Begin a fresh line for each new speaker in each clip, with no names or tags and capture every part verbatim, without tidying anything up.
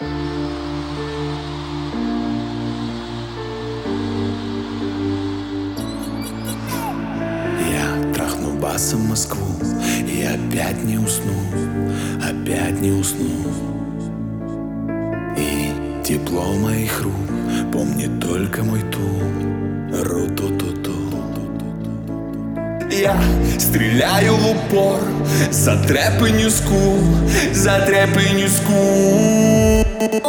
Я трахну басом Москву и опять не усну, опять не усну. И тепло моих рук помнит только мой ту, ру-ту-ту-ту. Я стреляю в упор за трэп и нюску, за трэп и нюску.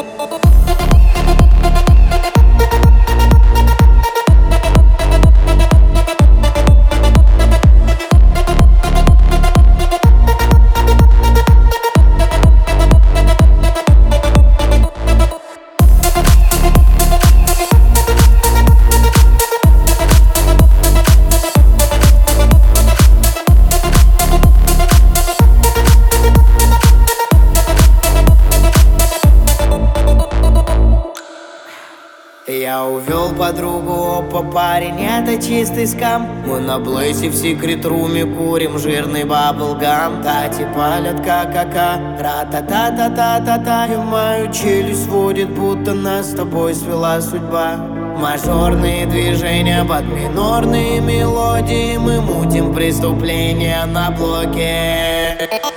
Я увел подругу, опа, парень, это чистый скам. Мы на блэйсе в секрет-руме курим жирный баблгам. Тати палят ка-ка-ка, ра-та-та-та-та-та-та. И мою челюсть сводит, будто нас с тобой свела судьба. Мажорные движения под минорные мелодии. Мы мутим преступления на блоке.